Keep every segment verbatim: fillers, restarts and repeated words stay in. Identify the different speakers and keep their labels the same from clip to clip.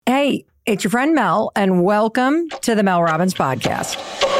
Speaker 1: Hey, it's your friend Mel, and welcome to the Mel Robbins Podcast.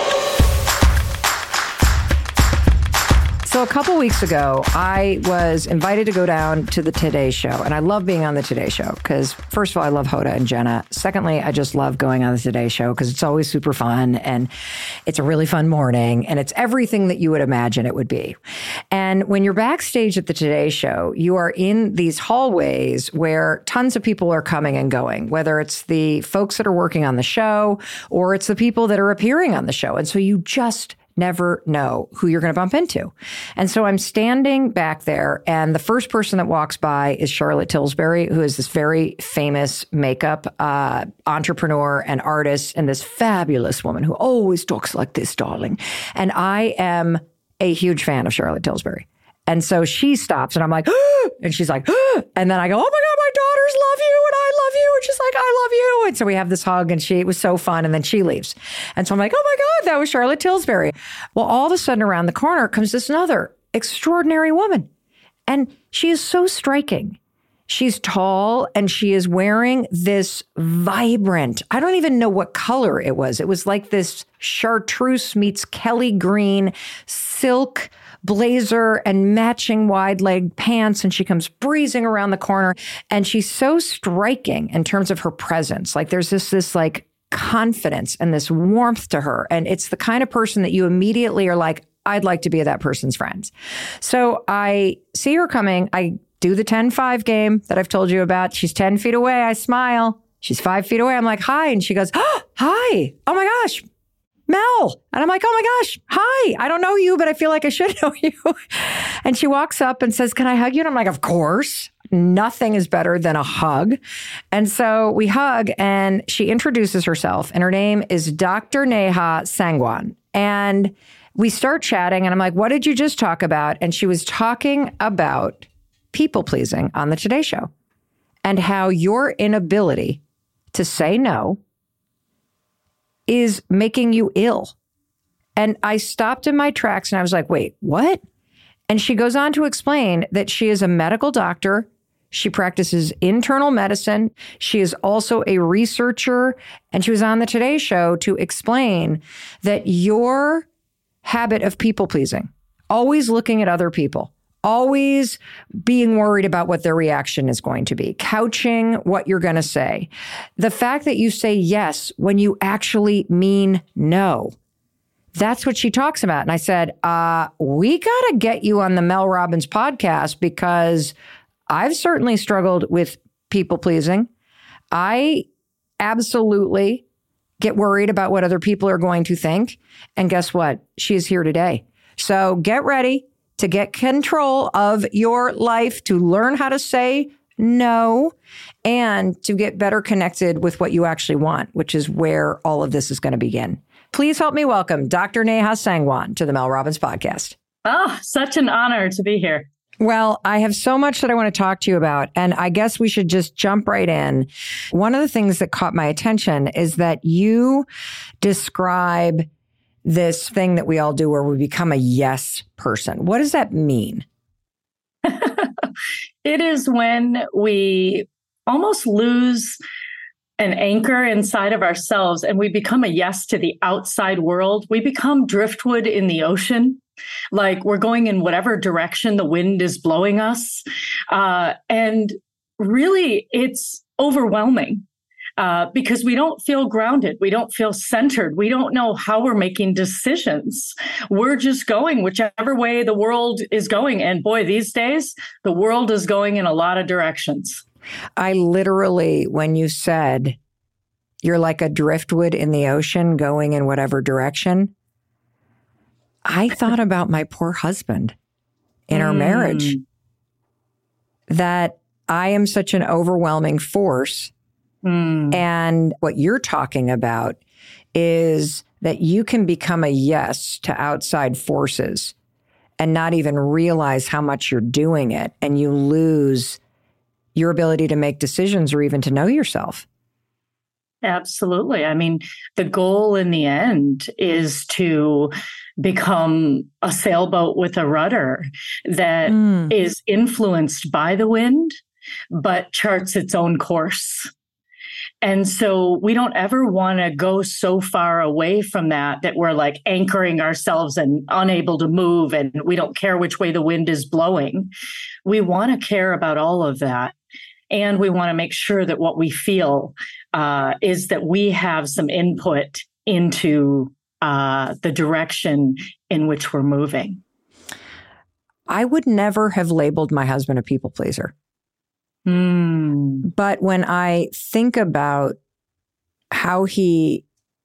Speaker 1: So a couple weeks ago, I was invited to go down to the Today Show. And I love being on the Today Show because, first of all, I love Hoda and Jenna. Secondly, I just love going on the Today Show because it's always super fun and it's a really fun morning and it's everything that you would imagine it would be. And when you're backstage at the Today Show, you are in these hallways where tons of people are coming and going, whether it's the folks that are working on the show or it's the people that are appearing on the show. And so you just never know who you're going to bump into. And so I'm standing back there, and the first person that walks by is Charlotte Tilbury, who is this very famous makeup uh, entrepreneur and artist, and this fabulous woman who always talks like this, darling. And I am a huge fan of Charlotte Tilbury. And so she stops and I'm like, ah! And she's like, ah! And then I go, oh my God, my daughters love you and I love you. And she's like, I love you. And so we have this hug and she, it was so fun. And then she leaves. And so I'm like, oh my God, that was Charlotte Tilbury. Well, all of a sudden around the corner comes this another extraordinary woman. And she is so striking. She's tall and she is wearing this vibrant, I don't even know what color it was. It was like this chartreuse meets Kelly green silk blazer and matching wide leg pants. And she comes breezing around the corner and she's so striking in terms of her presence. Like there's this, this like confidence and this warmth to her. And it's the kind of person that you immediately are like, I'd like to be that person's friend. So I see her coming. I do the ten five game that I've told you about. She's ten feet away. I smile. She's five feet away. I'm like, hi. And she goes, oh, hi. Oh my gosh. Mel. And I'm like, oh my gosh, hi. I don't know you, but I feel like I should know you. And she walks up and says, can I hug you? And I'm like, of course. Nothing is better than a hug. And so we hug and she introduces herself and her name is Doctor Neha Sangwan. And we start chatting and I'm like, what did you just talk about? And she was talking about people pleasing on the Today Show and how your inability to say no is making you ill. And I stopped in my tracks and I was like, wait, what? And she goes on to explain that she is a medical doctor. She practices internal medicine. She is also a researcher. And she was on the Today Show to explain that your habit of people pleasing, always looking at other people, always being worried about what their reaction is going to be, couching what you're going to say. The fact that you say yes when you actually mean no. That's what she talks about. And I said, uh, we got to get you on the Mel Robbins podcast because I've certainly struggled with people pleasing. I absolutely get worried about what other people are going to think. And guess what? She is here today. So get ready to get control of your life, to learn how to say no, and to get better connected with what you actually want, which is where all of this is going to begin. Please help me welcome Doctor Neha Sangwan to the Mel Robbins Podcast.
Speaker 2: Oh, such an honor to be here.
Speaker 1: Well, I have so much that I want to talk to you about, and I guess we should just jump right in. One of the things that caught my attention is that you describe this thing that we all do where we become a yes person. What does that mean?
Speaker 2: It is when we almost lose an anchor inside of ourselves and we become a yes to the outside world. We become driftwood in the ocean. Like we're going in whatever direction the wind is blowing us. Uh, and really, it's overwhelming. Uh, because we don't feel grounded. We don't feel centered. We don't know how we're making decisions. We're just going whichever way the world is going. And boy, these days, the world is going in a lot of directions.
Speaker 1: I literally, when you said you're like a driftwood in the ocean going in whatever direction, I thought about my poor husband in our mm. marriage, that I am such an overwhelming force. Mm. And what you're talking about is that you can become a yes to outside forces and not even realize how much you're doing it. And you lose your ability to make decisions or even to know yourself.
Speaker 2: Absolutely. I mean, the goal in the end is to become a sailboat with a rudder that mm. is influenced by the wind, but charts its own course. And so we don't ever want to go so far away from that, that we're like anchoring ourselves and unable to move, and we don't care which way the wind is blowing. We want to care about all of that. And we want to make sure that what we feel uh, is that we have some input into uh, the direction in which we're moving.
Speaker 1: I would never have labeled my husband a people pleaser.
Speaker 2: Mm.
Speaker 1: But when I think about how he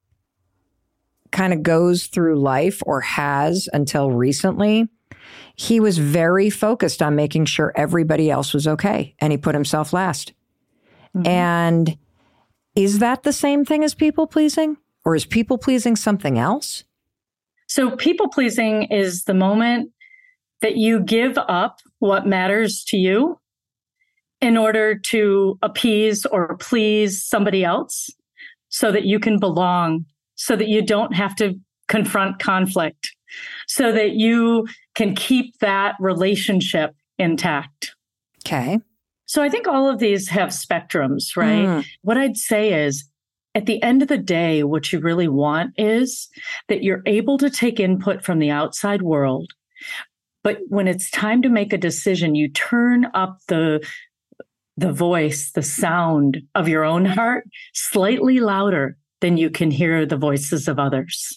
Speaker 1: kind of goes through life, or has until recently, he was very focused on making sure everybody else was okay. And he put himself last. Mm-hmm. And is that the same thing as people pleasing? Or is people pleasing something else?
Speaker 2: So people pleasing is the moment that you give up what matters to you in order to appease or please somebody else, so that you can belong, so that you don't have to confront conflict, so that you can keep that relationship intact.
Speaker 1: Okay.
Speaker 2: So I think all of these have spectrums, right? Mm. What I'd say is, at the end of the day, what you really want is that you're able to take input from the outside world. But when it's time to make a decision, you turn up the the voice, the sound of your own heart slightly louder than you can hear the voices of others.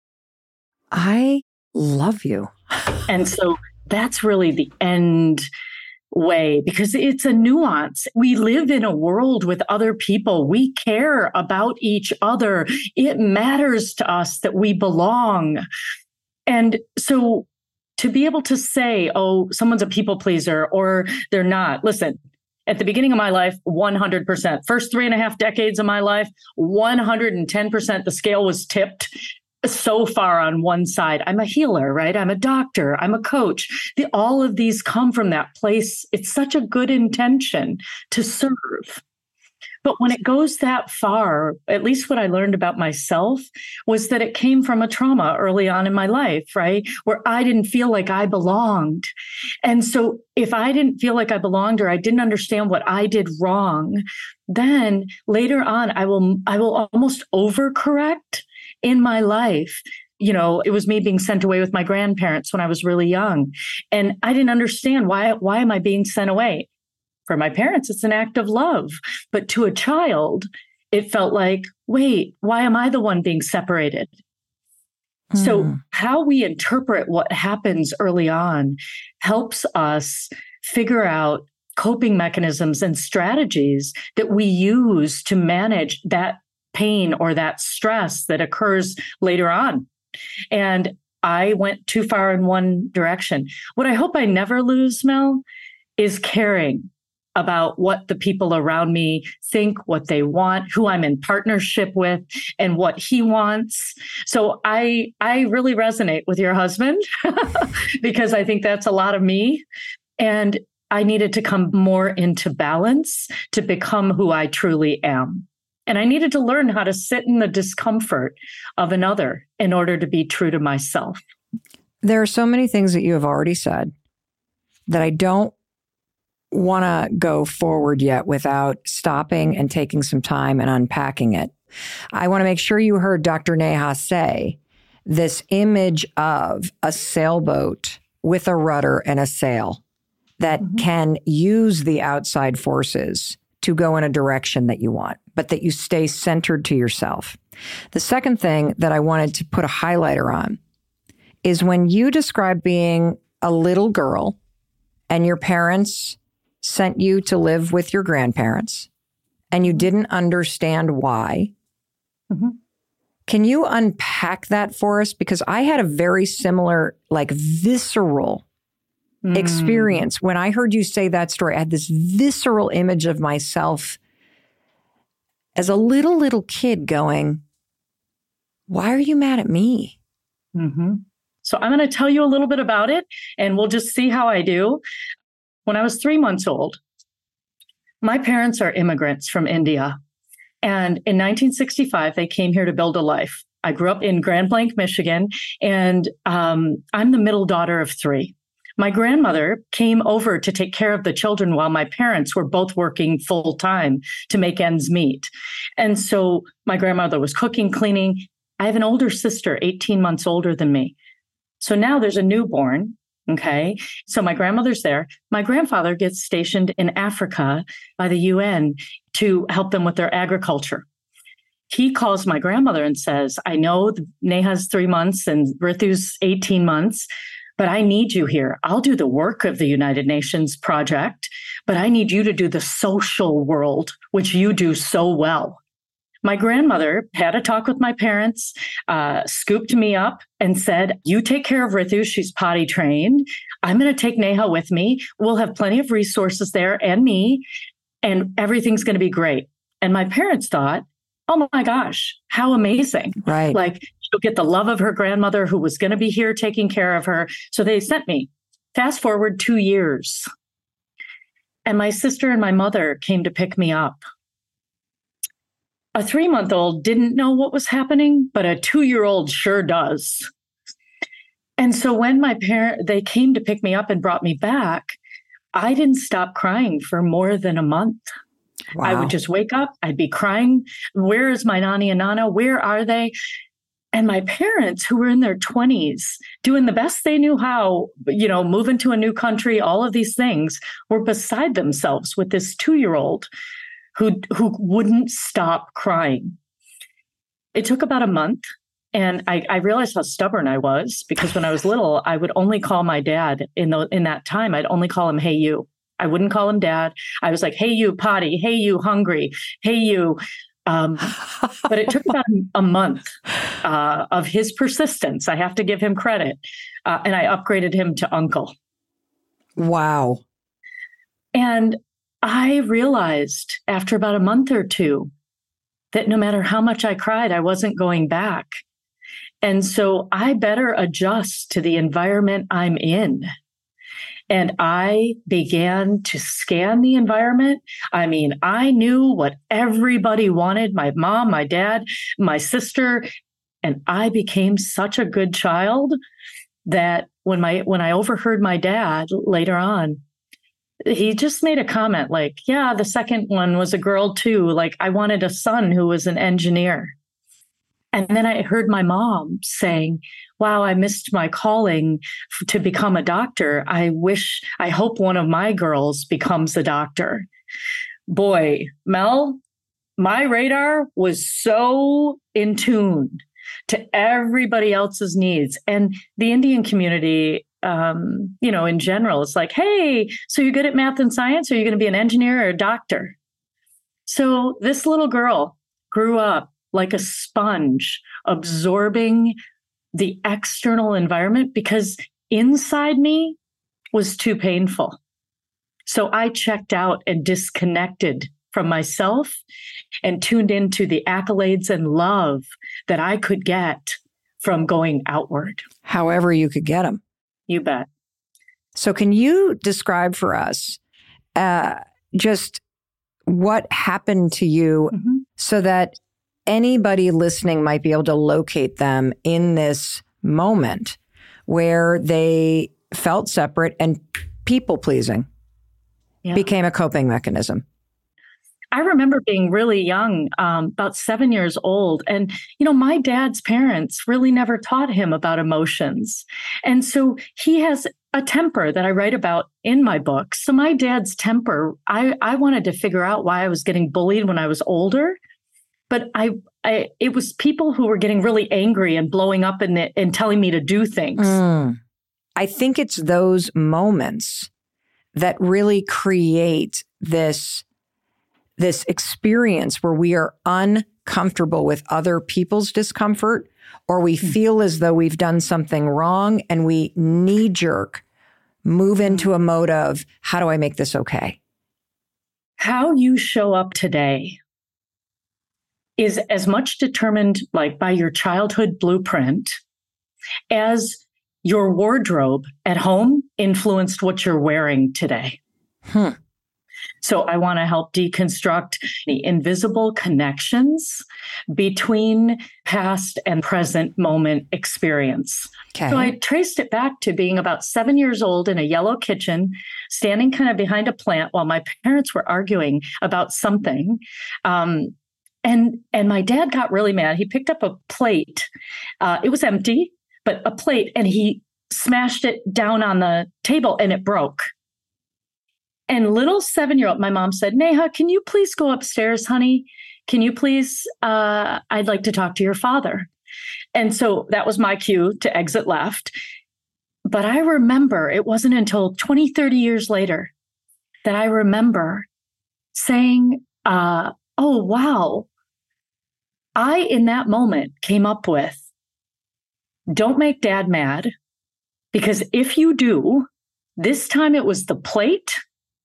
Speaker 1: I love you.
Speaker 2: And so that's really the end way, because it's a nuance. We live in a world with other people. We care about each other. It matters to us that we belong. And so to be able to say, oh, someone's a people pleaser or they're not. Listen, at the beginning of my life, one hundred percent. First three and a half decades of my life, one hundred ten percent. The scale was tipped so far on one side. I'm a healer, right? I'm a doctor. I'm a coach. The, all of these come from that place. It's such a good intention to serve. But when it goes that far, at least what I learned about myself was that it came from a trauma early on in my life, right? Where I didn't feel like I belonged. And so if I didn't feel like I belonged, or I didn't understand what I did wrong, then later on, I will, I will almost overcorrect in my life. You know, it was me being sent away with my grandparents when I was really young. And I didn't understand why, why am I being sent away? For my parents, it's an act of love. But to a child, it felt like, wait, why am I the one being separated? Mm. So how we interpret what happens early on helps us figure out coping mechanisms and strategies that we use to manage that pain or that stress that occurs later on. And I went too far in one direction. What I hope I never lose, Mel, is caring about what the people around me think, what they want, who I'm in partnership with, and what he wants. So I I really resonate with your husband because I think that's a lot of me. And I needed to come more into balance to become who I truly am. And I needed to learn how to sit in the discomfort of another in order to be true to myself.
Speaker 1: There are so many things that you have already said that I don't want to go forward yet without stopping and taking some time and unpacking it. I want to make sure you heard Doctor Neha say this image of a sailboat with a rudder and a sail that mm-hmm. can use the outside forces to go in a direction that you want, but that you stay centered to yourself. The second thing that I wanted to put a highlighter on is when you describe being a little girl and your parents sent you to live with your grandparents and you didn't understand why. Mm-hmm. Can you unpack that for us? Because I had a very similar, like visceral mm. experience. When I heard you say that story, I had this visceral image of myself as a little, little kid going, why are you mad at me?
Speaker 2: Mm-hmm. So I'm going to tell you a little bit about it and we'll just see how I do. When I was three months old, my parents are immigrants from India. And in nineteen sixty-five, they came here to build a life. I grew up in Grand Blanc, Michigan, and um, I'm the middle daughter of three. My grandmother came over to take care of the children while my parents were both working full time to make ends meet. And so my grandmother was cooking, cleaning. I have an older sister, eighteen months older than me. So now there's a newborn. Okay. So my grandmother's there. My grandfather gets stationed in Africa by the U N to help them with their agriculture. He calls my grandmother and says, I know Neha's three months and Rithu's eighteen months, but I need you here. I'll do the work of the United Nations project, but I need you to do the social world, which you do so well. My grandmother had a talk with my parents, uh, scooped me up and said, you take care of Rithu. She's potty trained. I'm going to take Neha with me. We'll have plenty of resources there and me, and everything's going to be great. And my parents thought, oh my gosh, how amazing.
Speaker 1: Right.
Speaker 2: Like she'll get the love of her grandmother who was going to be here taking care of her. So they sent me. Fast forward two years. And my sister and my mother came to pick me up. A three-month-old didn't know what was happening, but a two-year-old sure does. And so when my parent, they came to pick me up and brought me back, I didn't stop crying for more than a month. Wow. I would just wake up, I'd be crying. Where is my Nani and Nana? Where are they? And my parents, who were in their twenties, doing the best they knew how, you know, moving to a new country, all of these things, were beside themselves with this two-year-old who who wouldn't stop crying. It took about a month, and I, I realized how stubborn I was, because when I was little, I would only call my dad in the in that time. I'd only call him, hey, you. I wouldn't call him dad. I was like, hey, you potty. Hey, you hungry. Hey, you. Um, but it took about a month uh, of his persistence. I have to give him credit. Uh, and I upgraded him to uncle.
Speaker 1: Wow.
Speaker 2: And I realized after about a month or two that no matter how much I cried, I wasn't going back. And so I better adjust to the environment I'm in. And I began to scan the environment. I mean, I knew what everybody wanted, my mom, my dad, my sister, and I became such a good child that when my when I overheard my dad later on, he just made a comment like, yeah, the second one was a girl too. Like, I wanted a son who was an engineer. And then I heard my mom saying, wow, I missed my calling f- to become a doctor. I wish, I hope one of my girls becomes a doctor. Boy, Mel, my radar was so in tune to everybody else's needs. And the Indian community, um, you know, in general, it's like, hey, so you're good at math and science? Are you going to be an engineer or a doctor? So this little girl grew up like a sponge, absorbing the external environment because inside me was too painful. So I checked out and disconnected from myself and tuned into the accolades and love that I could get from going outward.
Speaker 1: However you could get them.
Speaker 2: You bet.
Speaker 1: So can you describe for us uh, just what happened to you mm-hmm. so that anybody listening might be able to locate them in this moment where they felt separate and people pleasing yeah. became a coping mechanism?
Speaker 2: I remember being really young, um, about seven years old. And, you know, my dad's parents really never taught him about emotions. And so he has a temper that I write about in my book. So my dad's temper, I, I wanted to figure out why I was getting bullied when I was older. But I, I, it was people who were getting really angry and blowing up in the, and telling me to do things.
Speaker 1: Mm. I think it's those moments that really create this, this experience where we are uncomfortable with other people's discomfort, or we mm. feel as though we've done something wrong and we knee-jerk move into a mode of, how do I make this okay?
Speaker 2: How you show up today is as much determined like by your childhood blueprint as your wardrobe at home influenced what you're wearing today.
Speaker 1: Hmm.
Speaker 2: So I want to help deconstruct the invisible connections between past and present moment experience.
Speaker 1: Okay.
Speaker 2: So I traced it back to being about seven years old in a yellow kitchen, standing kind of behind a plant while my parents were arguing about something. Um, and, and my dad got really mad. He picked up a plate. Uh, it was empty, but a plate, and he smashed it down on the table and it broke. And little seven-year-old, my mom said, Neha, can you please go upstairs, honey? Can you please, uh, I'd like to talk to your father. And so that was my cue to exit left. But I remember it wasn't until twenty, thirty years later that I remember saying, uh, oh, wow. I, in that moment, came up with, don't make dad mad, because if you do, this time it was the plate.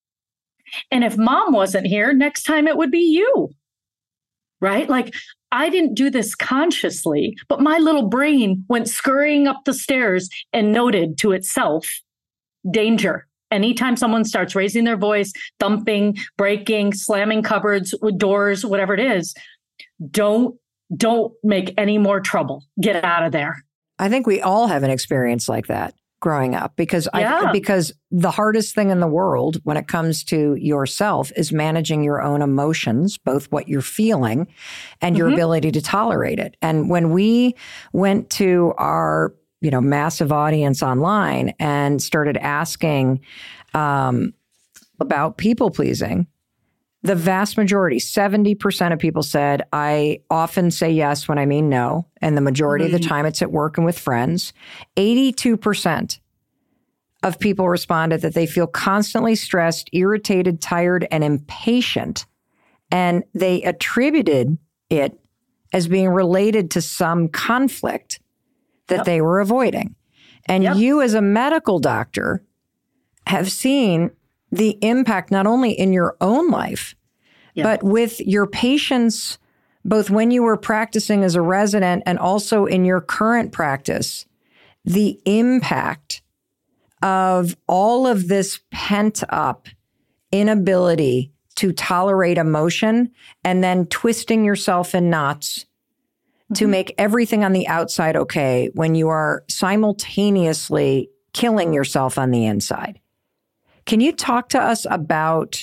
Speaker 2: And if mom wasn't here, next time it would be you, right? Like, I didn't do this consciously, but my little brain went scurrying up the stairs and noted to itself, danger. Anytime someone starts raising their voice, thumping, breaking, slamming cupboards, doors, whatever it is, don't, don't make any more trouble. Get out of there.
Speaker 1: I think we all have an experience like that growing up, because
Speaker 2: Yeah.
Speaker 1: I, because the hardest thing in the world when it comes to yourself is managing your own emotions, both what you're feeling and your
Speaker 2: Mhm.
Speaker 1: ability to tolerate it. And when we went to our, you know, massive audience online and started asking um, about people pleasing, the vast majority, seventy percent of people said, I often say yes when I mean no. And the majority mm-hmm. of the time it's at work and with friends. eighty-two percent of people responded that they feel constantly stressed, irritated, tired, and impatient. And they attributed it as being related to some conflict that yep. they were avoiding. And yep. you as a medical doctor have seen the impact not only in your own life, yeah. but with your patients, both when you were practicing as a resident and also in your current practice, the impact of all of this pent up inability to tolerate emotion and then twisting yourself in knots mm-hmm. to make everything on the outside okay when you are simultaneously killing yourself on the inside. Can you talk to us about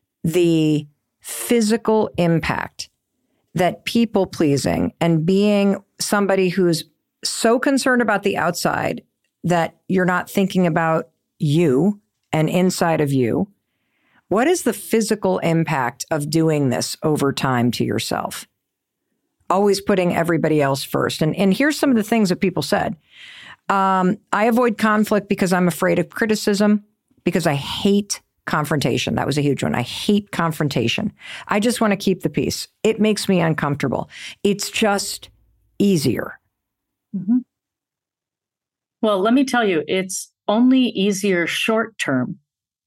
Speaker 1: the physical impact that people pleasing and being somebody who's so concerned about the outside that you're not thinking about you and inside of you? What is the physical impact of doing this over time to yourself? Always putting everybody else first. And, and here's some of the things that people said. Um, I avoid conflict because I'm afraid of criticism, because I hate confrontation. That was a huge one. I hate confrontation. I just want to keep the peace. It makes me uncomfortable. It's just easier.
Speaker 2: Mm-hmm. Well, let me tell you, it's only easier short term.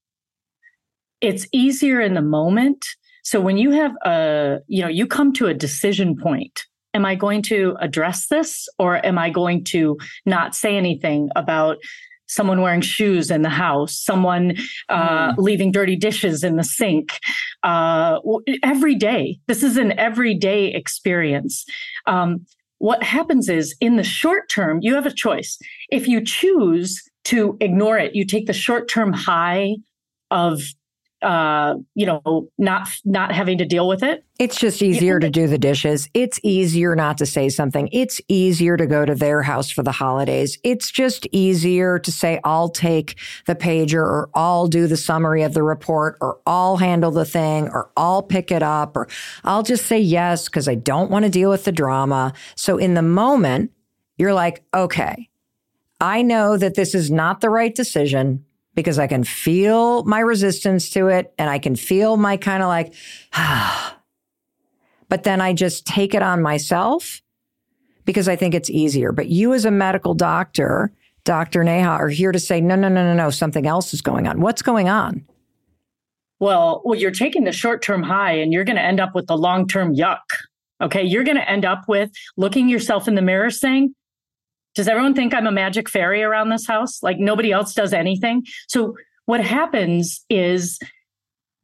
Speaker 2: It's easier in the moment. So when you have a, you know, you come to a decision point, am I going to address this, or am I going to not say anything about someone wearing shoes in the house, someone uh, mm. leaving dirty dishes in the sink, uh, every day? This is an everyday experience. Um, what happens is, in the short term, you have a choice. If you choose to ignore it, you take the short-term high of uh, you know, not not having to deal with it.
Speaker 1: It's just easier to do the dishes. It's easier not to say something. It's easier to go to their house for the holidays. It's just easier to say, I'll take the pager, or I'll do the summary of the report, or I'll handle the thing, or I'll pick it up, or I'll just say yes because I don't want to deal with the drama. So in the moment, you're like, okay, I know that this is not the right decision, because I can feel my resistance to it, and I can feel my kind of like, ah. But then I just take it on myself because I think it's easier. But you as a medical doctor, Doctor Neha, are here to say, no, no, no, no, no, something else is going on. What's going on?
Speaker 2: Well, well, you're taking the short-term high and you're going to end up with the long-term yuck. Okay. You're going to end up with looking yourself in the mirror saying, does everyone think I'm a magic fairy around this house? Like nobody else does anything. So what happens is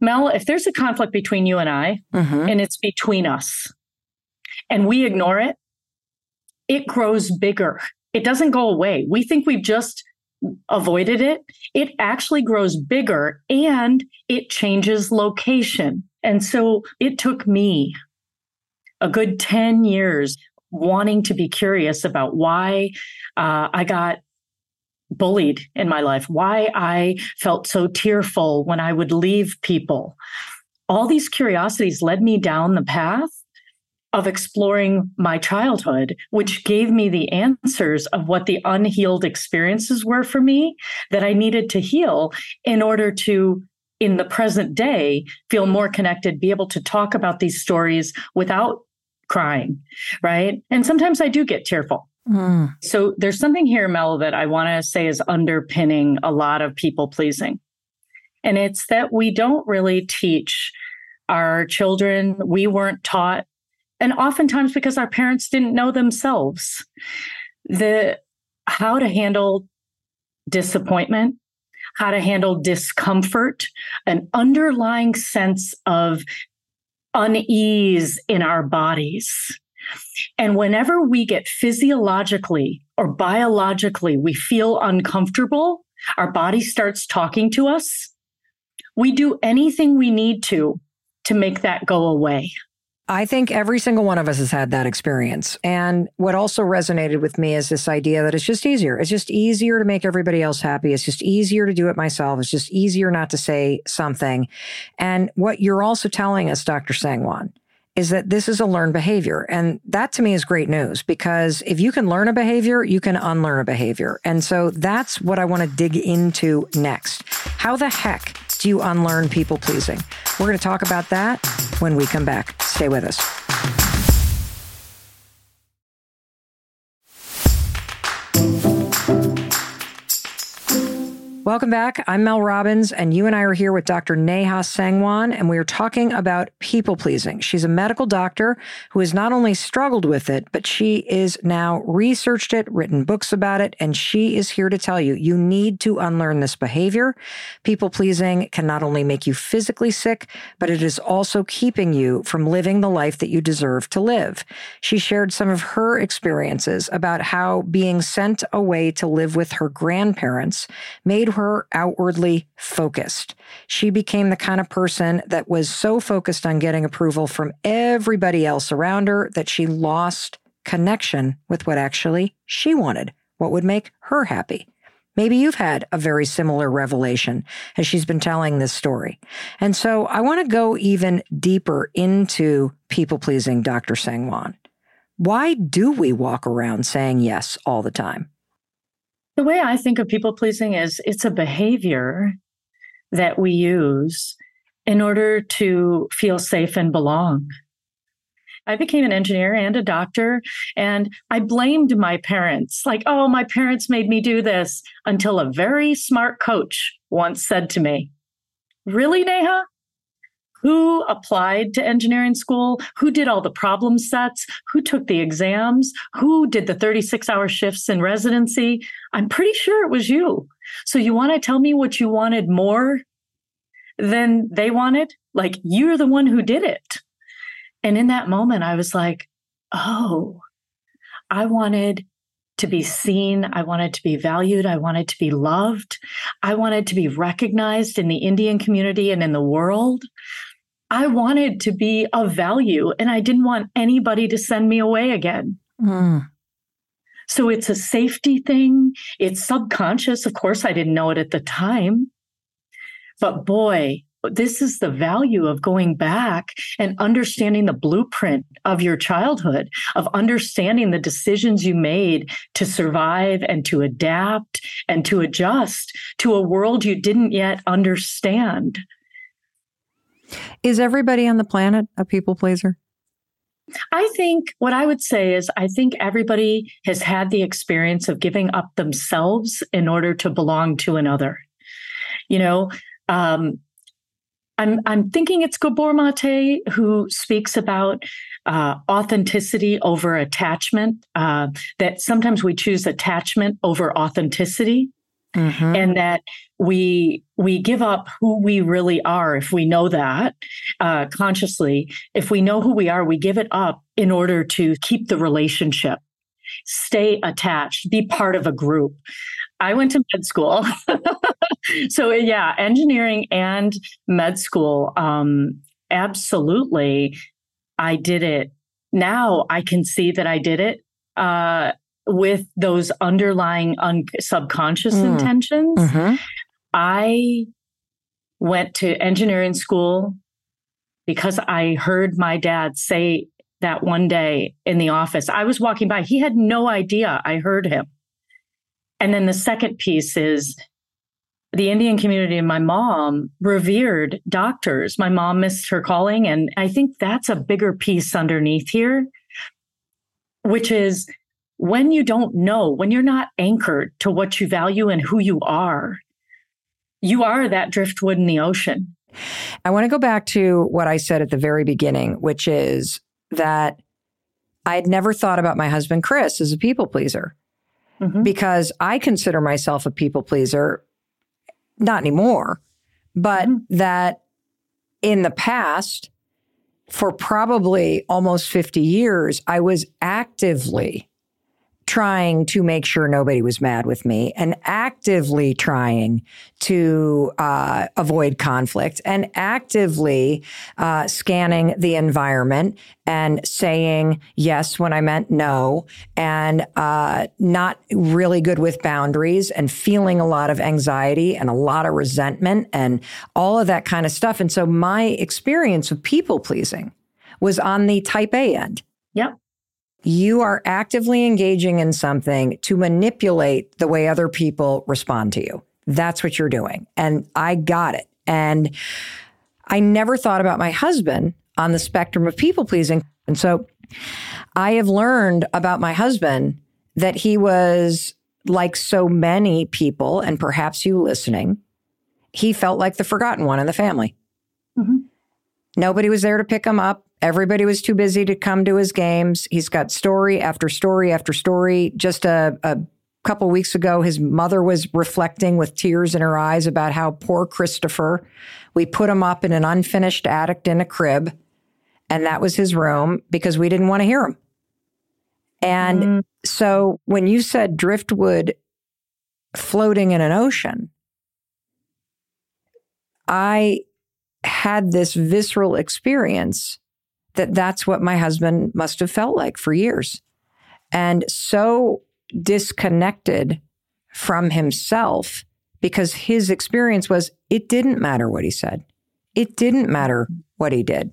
Speaker 2: Mel, if there's a conflict between you and I, mm-hmm. and it's between us, and we ignore it, it grows bigger. It doesn't go away. We think we've just avoided it. It actually grows bigger and it changes location. And so it took me a good ten years wanting to be curious about why uh, I got bullied in my life, why I felt so tearful when I would leave people. All these curiosities led me down the path of exploring my childhood, which gave me the answers of what the unhealed experiences were for me that I needed to heal in order to, in the present day, feel more connected, be able to talk about these stories without crying, right? And sometimes I do get tearful. Mm. So there's something here, Mel, that I want to say is underpinning a lot of people pleasing. And it's that we don't really teach our children, we weren't taught, and oftentimes because our parents didn't know themselves, the how to handle disappointment, how to handle discomfort, an underlying sense of unease in our bodies. And whenever we get physiologically or biologically, we feel uncomfortable, our body starts talking to us. We do anything we need to to make that go away.
Speaker 1: I think every single one of us has had that experience. And what also resonated with me is this idea that it's just easier. It's just easier to make everybody else happy. It's just easier to do it myself. It's just easier not to say something. And what you're also telling us, Doctor Sangwan, is that this is a learned behavior. And that to me is great news, because if you can learn a behavior, you can unlearn a behavior. And so that's what I want to dig into next. How the heck do you unlearn people pleasing? We're going to talk about that when we come back. Stay with us. Welcome back. I'm Mel Robbins, and you and I are here with Doctor Neha Sangwan, and we are talking about people pleasing. She's a medical doctor who has not only struggled with it, but she is now researched it, written books about it, and she is here to tell you, you need to unlearn this behavior. People pleasing can not only make you physically sick, but it is also keeping you from living the life that you deserve to live. She shared some of her experiences about how being sent away to live with her grandparents made her outwardly focused. She became the kind of person that was so focused on getting approval from everybody else around her that she lost connection with what actually she wanted, what would make her happy. Maybe you've had a very similar revelation as she's been telling this story. And so I want to go even deeper into people-pleasing, Doctor Sangwan. Why do we walk around saying yes all the time?
Speaker 2: The way I think of people pleasing is it's a behavior that we use in order to feel safe and belong. I became an engineer and a doctor, and I blamed my parents, like, oh, my parents made me do this, until a very smart coach once said to me, really, Neha? Who applied to engineering school? Who did all the problem sets? Who took the exams? Who did the thirty-six hour shifts in residency? I'm pretty sure it was you. So you want to tell me what you wanted more than they wanted? Like, you're the one who did it. And in that moment, I was like, oh, I wanted to be seen. I wanted to be valued. I wanted to be loved. I wanted to be recognized in the Indian community and in the world. I wanted to be of value, and I didn't want anybody to send me away again. Mm. So it's a safety thing. It's subconscious. Of course, I didn't know it at the time. But boy, this is the value of going back and understanding the blueprint of your childhood, of understanding the decisions you made to survive and to adapt and to adjust to a world you didn't yet understand.
Speaker 1: Is everybody on the planet a people pleaser?
Speaker 2: I think what I would say is I think everybody has had the experience of giving up themselves in order to belong to another. You know, um, I'm I'm thinking it's Gabor Mate who speaks about uh, authenticity over attachment, uh, that sometimes we choose attachment over authenticity. Mm-hmm. And that we we give up who we really are if we know that uh, consciously. If we know who we are, we give it up in order to keep the relationship, stay attached, be part of a group. I went to med school. So yeah, engineering and med school. Um, absolutely. I did it. Now I can see that I did it uh, with those underlying un- subconscious mm. intentions. Mm-hmm. I went to engineering school because I heard my dad say that one day in the office. I was walking by. He had no idea I heard him. And then the second piece is the Indian community and my mom revered doctors. My mom missed her calling. And I think that's a bigger piece underneath here, which is when you don't know, when you're not anchored to what you value and who you are, you are that driftwood in the ocean.
Speaker 1: I want to go back to what I said at the very beginning, which is that I had never thought about my husband, Chris, as a people pleaser. Mm-hmm. Because I consider myself a people pleaser, not anymore, but mm-hmm. that in the past, for probably almost fifty years, I was actively trying to make sure nobody was mad with me and actively trying to uh, avoid conflict and actively uh, scanning the environment and saying yes when I meant no and uh, not really good with boundaries and feeling a lot of anxiety and a lot of resentment and all of that kind of stuff. And so my experience of people pleasing was on the type A end.
Speaker 2: Yep.
Speaker 1: You are actively engaging in something to manipulate the way other people respond to you. That's what you're doing. And I got it. And I never thought about my husband on the spectrum of people pleasing. And so I have learned about my husband that he was like so many people, and perhaps you listening, he felt like the forgotten one in the family. Mm-hmm. Nobody was there to pick him up. Everybody was too busy to come to his games. He's got story after story after story. Just a, a couple weeks ago, his mother was reflecting with tears in her eyes about how poor Christopher, we put him up in an unfinished attic in a crib, and that was his room because we didn't want to hear him. And mm. so when you said driftwood floating in an ocean, I had this visceral experience that that's what my husband must have felt like for years. And so disconnected from himself because his experience was it didn't matter what he said. It didn't matter what he did.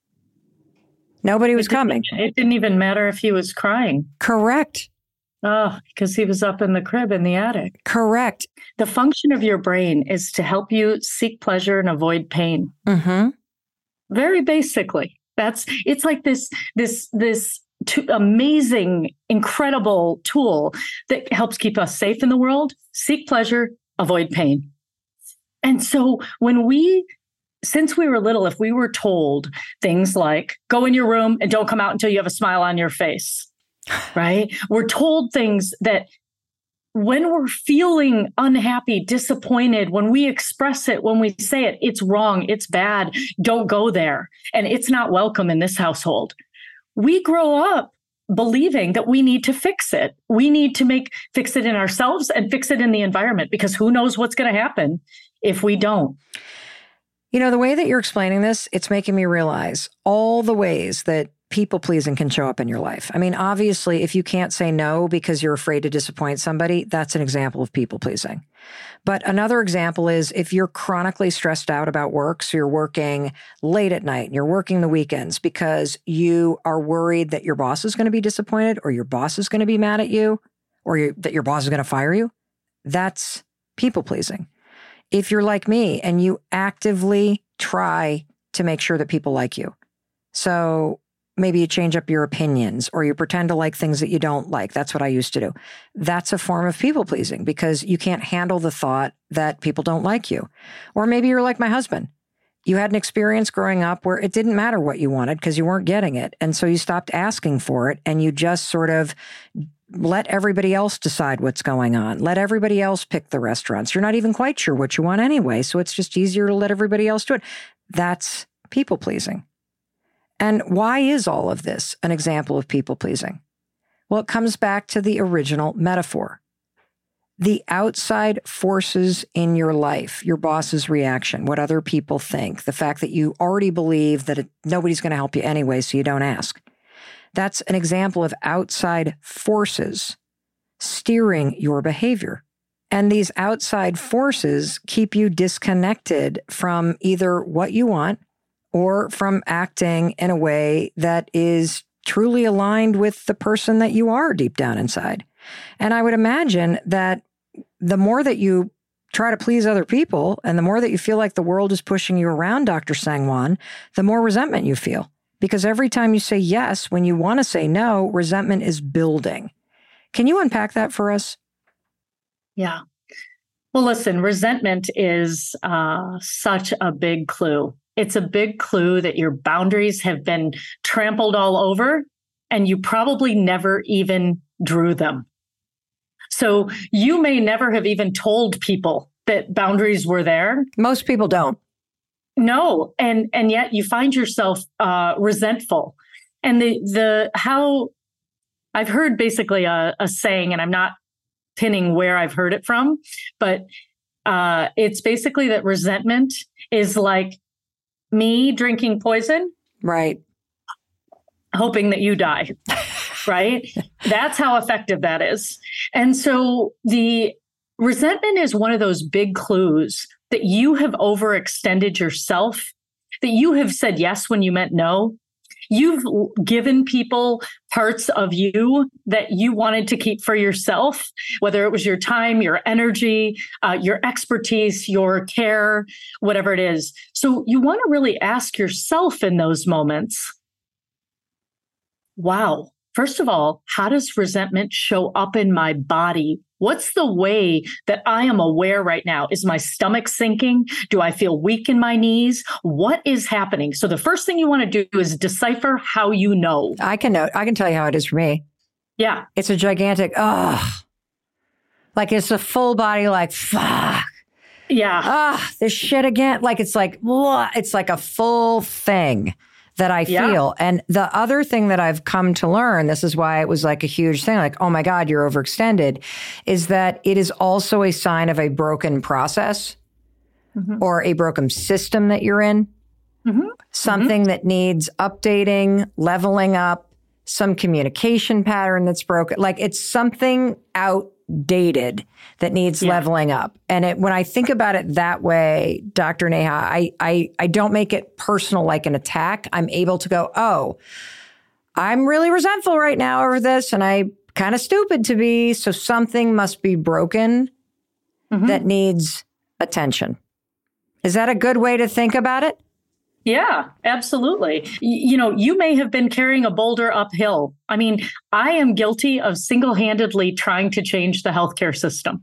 Speaker 1: Nobody was
Speaker 2: it
Speaker 1: coming.
Speaker 2: It didn't even matter if he was crying.
Speaker 1: Correct.
Speaker 2: Oh, because he was up in the crib in the attic.
Speaker 1: Correct.
Speaker 2: The function of your brain is to help you seek pleasure and avoid pain. Mm-hmm. Very basically. That's it's like this this this t- amazing, incredible tool that helps keep us safe in the world, seek pleasure, avoid pain. And so when we, since we were little, if we were told things like go in your room and don't come out until you have a smile on your face, right? We're told things that when we're feeling unhappy, disappointed, when we express it, when we say it, it's wrong, it's bad, don't go there, and it's not welcome in this household. We grow up believing that we need to fix it. We need to make fix it in ourselves and fix it in the environment because who knows what's going to happen if we don't.
Speaker 1: You know, the way that you're explaining this, it's making me realize all the ways that people pleasing can show up in your life. I mean, obviously, if you can't say no because you're afraid to disappoint somebody, that's an example of people pleasing. But another example is if you're chronically stressed out about work, so you're working late at night and you're working the weekends because you are worried that your boss is going to be disappointed or your boss is going to be mad at you or you, that your boss is going to fire you, that's people pleasing. If you're like me and you actively try to make sure that people like you, so maybe you change up your opinions or you pretend to like things that you don't like. That's what I used to do. That's a form of people pleasing because you can't handle the thought that people don't like you. Or maybe you're like my husband. You had an experience growing up where it didn't matter what you wanted because you weren't getting it. And so you stopped asking for it and you just sort of let everybody else decide what's going on. Let everybody else pick the restaurants. You're not even quite sure what you want anyway, so it's just easier to let everybody else do it. That's people pleasing. And why is all of this an example of people pleasing? Well, it comes back to the original metaphor. The outside forces in your life, your boss's reaction, what other people think, the fact that you already believe that it, nobody's going to help you anyway, so you don't ask. That's an example of outside forces steering your behavior. And these outside forces keep you disconnected from either what you want or from acting in a way that is truly aligned with the person that you are deep down inside. And I would imagine that the more that you try to please other people and the more that you feel like the world is pushing you around, Doctor Sangwan, the more resentment you feel. Because every time you say yes, when you want to say no, resentment is building. Can you unpack that for us?
Speaker 2: Yeah. Well, listen, resentment is uh, such a big clue. It's a big clue that your boundaries have been trampled all over and you probably never even drew them. So you may never have even told people that boundaries were there.
Speaker 1: Most people don't.
Speaker 2: No. And, and yet you find yourself uh, resentful. And the, the, how I've heard basically a, a saying, and I'm not pinning where I've heard it from, but uh, it's basically that resentment is like me drinking poison.
Speaker 1: Right.
Speaker 2: Hoping that you die. Right? That's how effective that is. And so the resentment is one of those big clues that you have overextended yourself, that you have said yes when you meant no. You've given people parts of you that you wanted to keep for yourself, whether it was your time, your energy, uh, your expertise, your care, whatever it is. So you want to really ask yourself in those moments, wow, first of all, how does resentment show up in my body? What's the way that I am aware right now? Is my stomach sinking? Do I feel weak in my knees? What is happening? So the first thing you want to do is decipher how you know.
Speaker 1: I can know. I can tell you how it is for me.
Speaker 2: Yeah.
Speaker 1: It's a gigantic, ugh. Like it's a full body, like, fuck.
Speaker 2: Yeah.
Speaker 1: Ah, this shit again. Like it's like, blah. It's like a full thing that I feel. Yeah. And the other thing that I've come to learn, this is why it was like a huge thing, like, oh my God, you're overextended, is that it is also a sign of a broken process mm-hmm. or a broken system that you're in. Mm-hmm. Something mm-hmm. that needs updating, leveling up, some communication pattern that's broken. Like it's something outdated that needs yeah. leveling up. And it, when I think about it that way, Doctor Neha, I, I, I don't make it personal like an attack. I'm able to go, oh, I'm really resentful right now over this and I kind of stupid to be. So something must be broken mm-hmm. that needs attention. Is that a good way to think about it?
Speaker 2: Yeah, absolutely. You know, you may have been carrying a boulder uphill. I mean, I am guilty of single-handedly trying to change the healthcare system,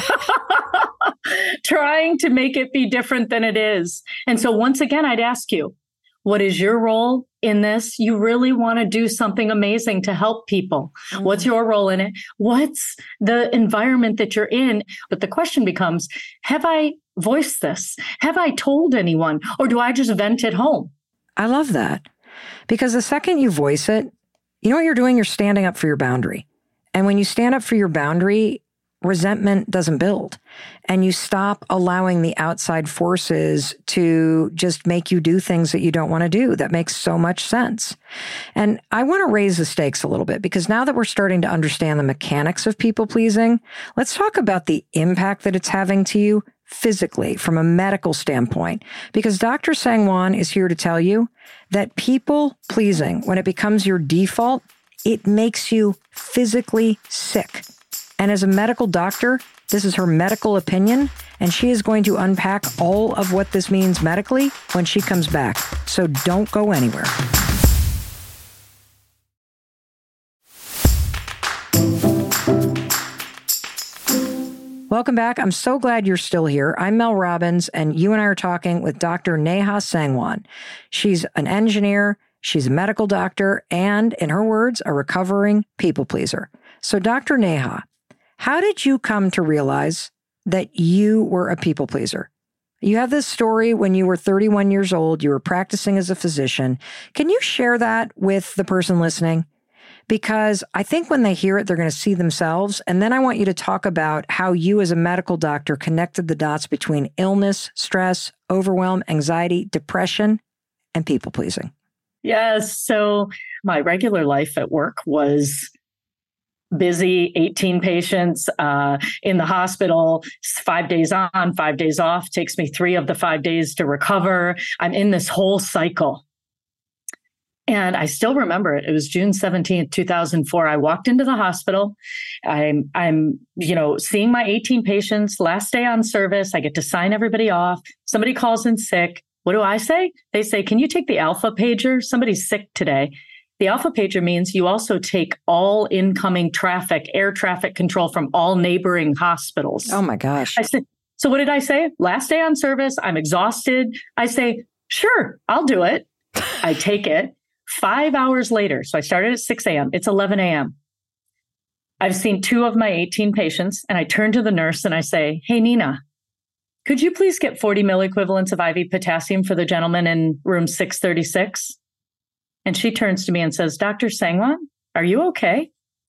Speaker 2: trying to make it be different than it is. And so once again, I'd ask you, what is your role in this? You really want to do something amazing to help people. Mm-hmm. What's your role in it? What's the environment that you're in? But the question becomes, have I voiced this? Have I told anyone? Or do I just vent at home?
Speaker 1: I love that. Because the second you voice it, you know what you're doing? You're standing up for your boundary. And when you stand up for your boundary, resentment doesn't build. And you stop allowing the outside forces to just make you do things that you don't want to do. That makes so much sense. And I want to raise the stakes a little bit because now that we're starting to understand the mechanics of people pleasing, let's talk about the impact that it's having to you physically from a medical standpoint. Because Doctor Sangwan is here to tell you that people pleasing, when it becomes your default, it makes you physically sick. And as a medical doctor, this is her medical opinion, and she is going to unpack all of what this means medically when she comes back. So don't go anywhere. Welcome back. I'm so glad you're still here. I'm Mel Robbins, and you and I are talking with Doctor Neha Sangwan. She's an engineer, she's a medical doctor, and in her words, a recovering people pleaser. So, Doctor Neha, how did you come to realize that you were a people pleaser? You have this story when you were thirty-one years old, you were practicing as a physician. Can you share that with the person listening? Because I think when they hear it, they're going to see themselves. And then I want you to talk about how you as a medical doctor connected the dots between illness, stress, overwhelm, anxiety, depression, and people pleasing.
Speaker 2: Yes. So my regular life at work was busy, eighteen patients uh, in the hospital, five days on, five days off, takes me three of the five days to recover. I'm in this whole cycle. And I still remember it. It was June seventeenth, two thousand four. I walked into the hospital. I'm, I'm, you know, seeing my eighteen patients, last day on service. I get to sign everybody off. Somebody calls in sick. What do I say? They say, can you take the alpha pager? Somebody's sick today. The alpha pager means you also take all incoming traffic, air traffic control from all neighboring hospitals.
Speaker 1: Oh my gosh.
Speaker 2: I said, so what did I say? Last day on service. I'm exhausted. I say, sure, I'll do it. I take it. Five hours later, so I started at six a.m. It's eleven a.m. I've seen two of my eighteen patients, and I turn to the nurse and I say, hey, Nina, could you please get forty milliequivalents of I V potassium for the gentleman in room six thirty-six? And she turns to me and says, Doctor Sangwan, are you okay?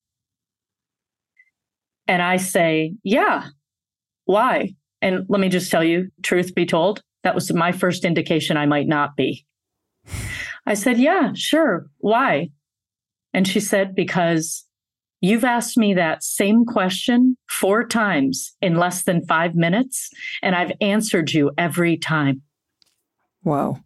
Speaker 2: And I say, yeah. Why? And let me just tell you, truth be told, that was my first indication I might not be. I said, yeah, sure. Why? And she said, because you've asked me that same question four times in less than five minutes, and I've answered you every time.
Speaker 1: Whoa.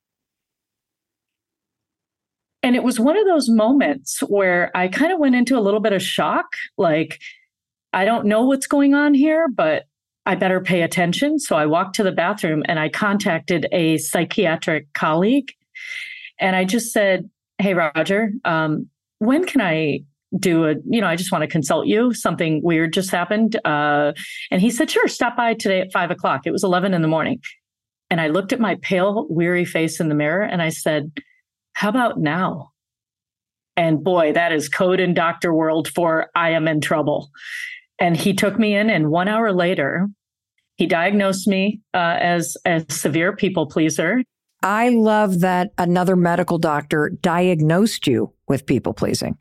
Speaker 2: And it was one of those moments where I kind of went into a little bit of shock. Like, I don't know what's going on here, but I better pay attention. So I walked to the bathroom and I contacted a psychiatric colleague. And I just said, hey, Roger, um, when can I do a, you know, I just want to consult you. Something weird just happened. Uh, and he said, sure, stop by today at five o'clock. It was eleven in the morning. And I looked at my pale, weary face in the mirror and I said, how about now? And boy, that is code in doctor world for I am in trouble. And he took me in, and one hour later, he diagnosed me uh, as a severe people pleaser.
Speaker 1: I love that another medical doctor diagnosed you with people pleasing.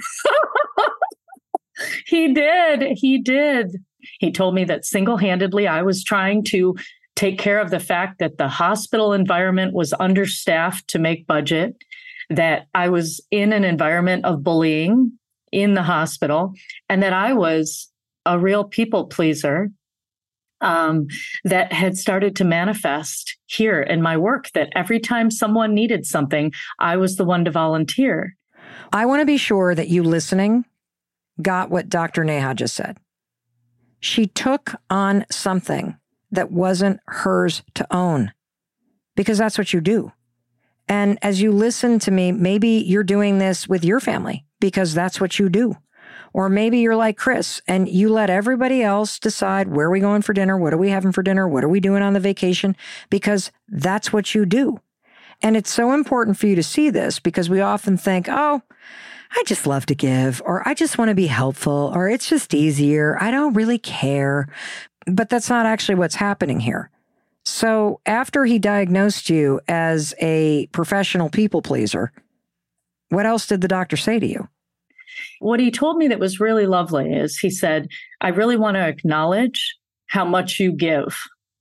Speaker 2: He did. He did. He told me that single-handedly I was trying to take care of the fact that the hospital environment was understaffed to make budget, that I was in an environment of bullying in the hospital, and that I was a real people pleaser um, that had started to manifest here in my work, that every time someone needed something, I was the one to volunteer.
Speaker 1: I want to be sure that you listening got what Doctor Neha just said. She took on something that wasn't hers to own, because that's what you do. And as you listen to me, maybe you're doing this with your family because that's what you do. Or maybe you're like Chris and you let everybody else decide where are we going for dinner? What are we having for dinner? What are we doing on the vacation? Because that's what you do. And it's so important for you to see this, because we often think, oh, I just love to give, or I just want to be helpful, or it's just easier. I don't really care. But that's not actually what's happening here. So after he diagnosed you as a professional people pleaser, what else did the doctor say to you?
Speaker 2: What he told me that was really lovely is he said, I really want to acknowledge how much you give.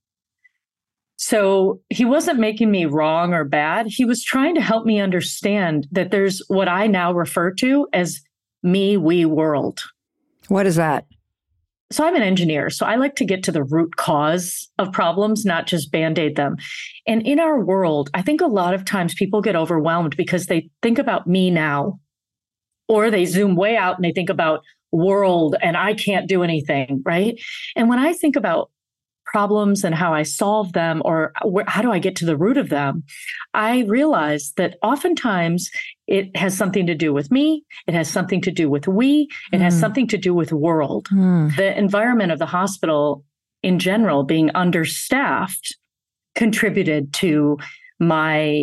Speaker 2: So he wasn't making me wrong or bad. He was trying to help me understand that there's what I now refer to as me, we world.
Speaker 1: What is that?
Speaker 2: So I'm an engineer, so I like to get to the root cause of problems, not just Band-Aid them. And in our world, I think a lot of times people get overwhelmed because they think about me now, or they zoom way out and they think about world and I can't do anything, right? And when I think about problems and how I solve them, or where, how do I get to the root of them, I realize that oftentimes it has something to do with me. It has something to do with we. It mm. has something to do with world. Mm. The environment of the hospital in general being understaffed contributed to my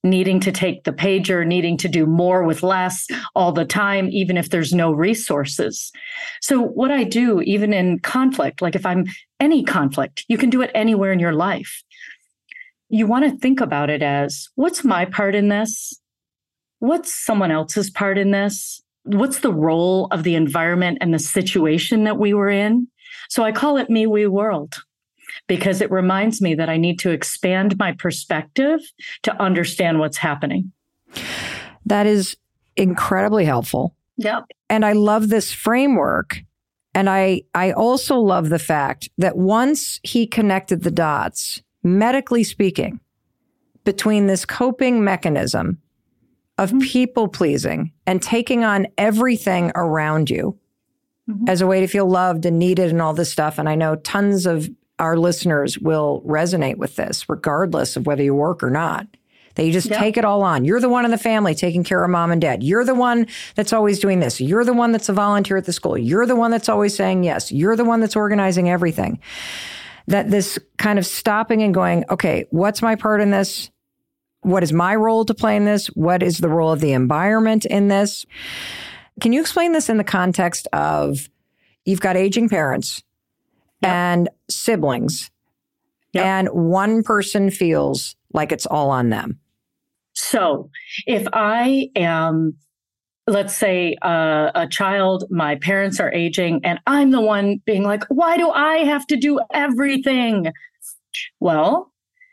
Speaker 2: needing to take the pager, needing to do more with less all the time, even if there's no resources. So what I do, even in conflict, like if I'm any conflict, you can do it anywhere in your life. You want to think about it as, what's my part in this? What's someone else's part in this? What's the role of the environment and the situation that we were in? So I call it me, we, world, because it reminds me that I need to expand my perspective to understand what's happening.
Speaker 1: That is incredibly helpful.
Speaker 2: Yep.
Speaker 1: And I love this framework. And I, I also love the fact that once he connected the dots, medically speaking, between this coping mechanism of mm-hmm. people pleasing and taking on everything around you mm-hmm. as a way to feel loved and needed and all this stuff. And I know tons of our listeners will resonate with this, regardless of whether you work or not. That you just yeah. take it all on. You're the one in the family taking care of mom and dad. You're the one that's always doing this. You're the one that's a volunteer at the school. You're the one that's always saying yes. You're the one that's organizing everything. That this kind of stopping and going, okay, what's my part in this? What is my role to play in this? What is the role of the environment in this? Can you explain this in the context of you've got aging parents yep. and siblings, yep. and one person feels like it's all on them?
Speaker 2: So if I am, let's say, uh, a child, my parents are aging, and I'm the one being like, why do I have to do everything? Well,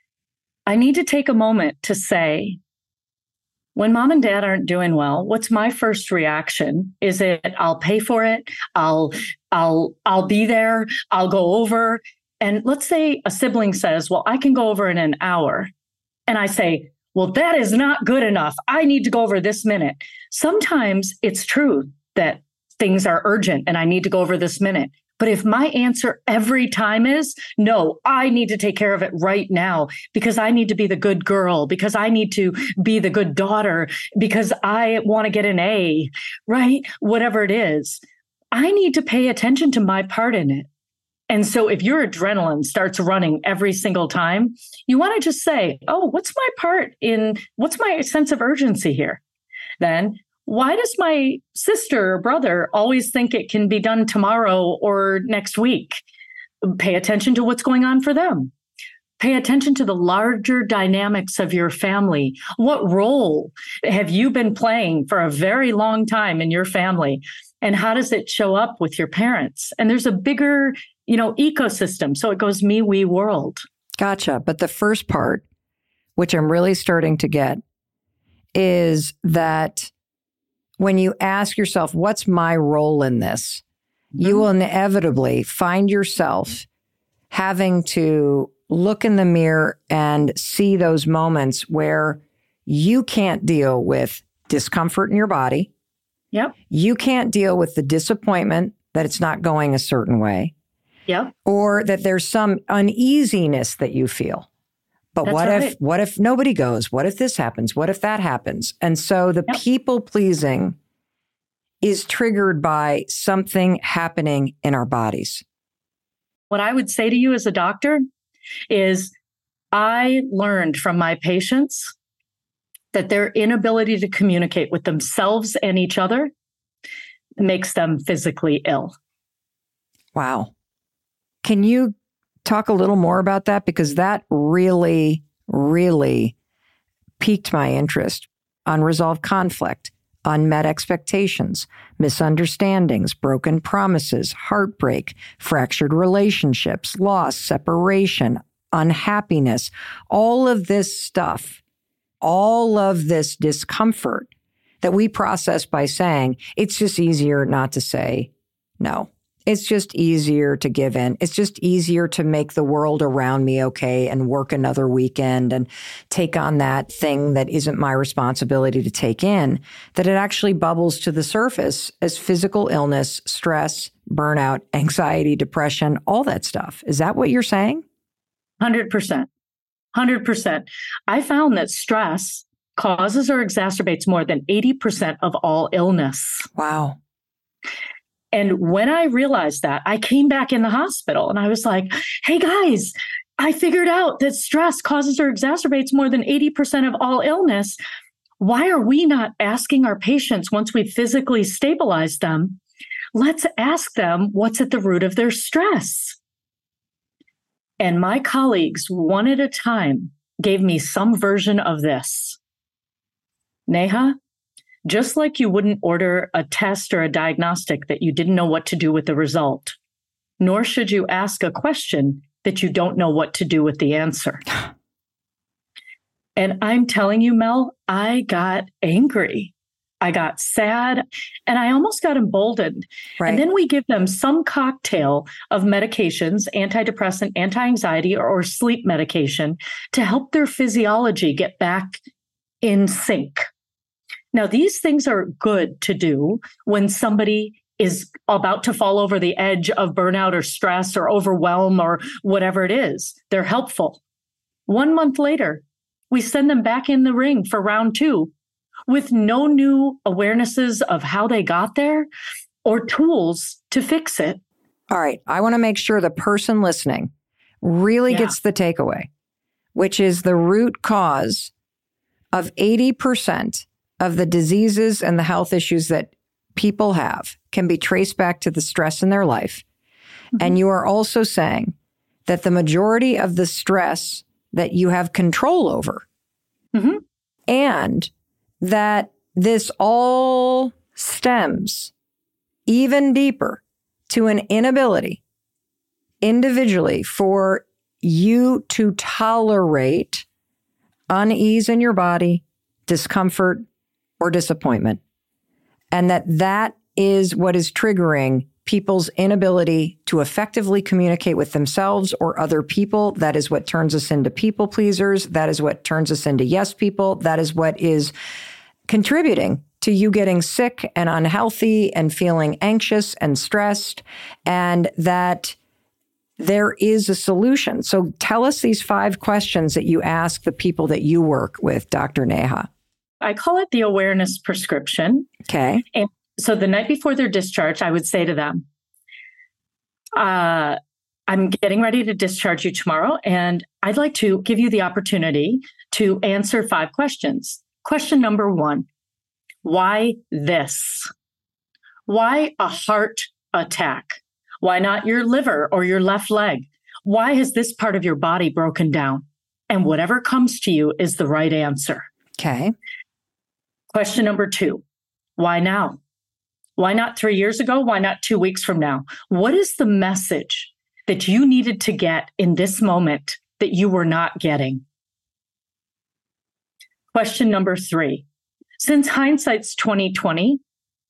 Speaker 2: I need to take a moment to say, when mom and dad aren't doing well, what's my first reaction? Is it, I'll pay for it. I'll, I'll, I'll be there. I'll go over. And let's say a sibling says, well, I can go over in an hour. And I say, well, that is not good enough. I need to go over this minute. Sometimes it's true that things are urgent and I need to go over this minute. But if my answer every time is, no, I need to take care of it right now because I need to be the good girl, because I need to be the good daughter, because I want to get an A, right? Whatever it is, I need to pay attention to my part in it. And so if your adrenaline starts running every single time, you want to just say, oh, what's my part in, what's my sense of urgency here? Then why does my sister or brother always think it can be done tomorrow or next week? Pay attention to what's going on for them. Pay attention to the larger dynamics of your family. What role have you been playing for a very long time in your family? And how does it show up with your parents? And there's a bigger, you know, ecosystem. So it goes me, we, world.
Speaker 1: Gotcha. But the first part, which I'm really starting to get, is that when you ask yourself, what's my role in this? Mm-hmm. You will inevitably find yourself having to look in the mirror and see those moments where you can't deal with discomfort in your body.
Speaker 2: Yep.
Speaker 1: You can't deal with the disappointment that it's not going a certain way.
Speaker 2: Yep. Or
Speaker 1: that there's some uneasiness that you feel. But That's what right. if what if nobody goes? What if this happens? What if that happens? And so the yep. people pleasing is triggered by something happening in our bodies.
Speaker 2: What I would say to you as a doctor is I learned from my patients that their inability to communicate with themselves and each other makes them physically ill.
Speaker 1: Wow. Can you talk a little more about that? Because that really, really piqued my interest. Unresolved conflict, unmet expectations, misunderstandings, broken promises, heartbreak, fractured relationships, loss, separation, unhappiness, all of this stuff, all of this discomfort that we process by saying, it's just easier not to say no. It's just easier to give in. It's just easier to make the world around me okay and work another weekend and take on that thing that isn't my responsibility to take in, that it actually bubbles to the surface as physical illness, stress, burnout, anxiety, depression, all that stuff. Is that what you're saying?
Speaker 2: one hundred percent. one hundred percent. I found that stress causes or exacerbates more than eighty percent of all illness.
Speaker 1: Wow.
Speaker 2: And when I realized that, I came back in the hospital and I was like, hey, guys, I figured out that stress causes or exacerbates more than eighty percent of all illness. Why are we not asking our patients once we physically stabilize them? Let's ask them what's at the root of their stress. And my colleagues, one at a time, gave me some version of this. Neha, just like you wouldn't order a test or a diagnostic that you didn't know what to do with the result, nor should you ask a question that you don't know what to do with the answer. And I'm telling you, Mel, I got angry. I got sad, and I almost got emboldened. Right. And then we give them some cocktail of medications, antidepressant, anti-anxiety, or, or sleep medication to help their physiology get back in sync. Now, these things are good to do when somebody is about to fall over the edge of burnout or stress or overwhelm or whatever it is. They're helpful. One month later, we send them back in the ring for round two with no new awarenesses of how they got there or tools to fix it.
Speaker 1: All right. I want to make sure the person listening really yeah. gets the takeaway, which is the root cause of eighty percent of the diseases and the health issues that people have can be traced back to the stress in their life. Mm-hmm. And you are also saying that the majority of the stress that you have control over mm-hmm. and that this all stems even deeper to an inability individually for you to tolerate unease in your body, discomfort, or disappointment. And that that is what is triggering people's inability to effectively communicate with themselves or other people. That is what turns us into people pleasers. That is what turns us into yes people. That is what is contributing to you getting sick and unhealthy and feeling anxious and stressed, and that there is a solution. So tell us these five questions that you ask the people that you work with, Doctor Neha.
Speaker 2: I call it the awareness prescription.
Speaker 1: Okay.
Speaker 2: And so the night before their discharge, I would say to them, uh, I'm getting ready to discharge you tomorrow, and I'd like to give you the opportunity to answer five questions. Question number one, why this? Why a heart attack? Why not your liver or your left leg? Why has this part of your body broken down? And whatever comes to you is the right answer.
Speaker 1: Okay.
Speaker 2: Question number two, why now? Why not three years ago? Why not two weeks from now? What is the message that you needed to get in this moment that you were not getting? Question number three, since hindsight's twenty twenty,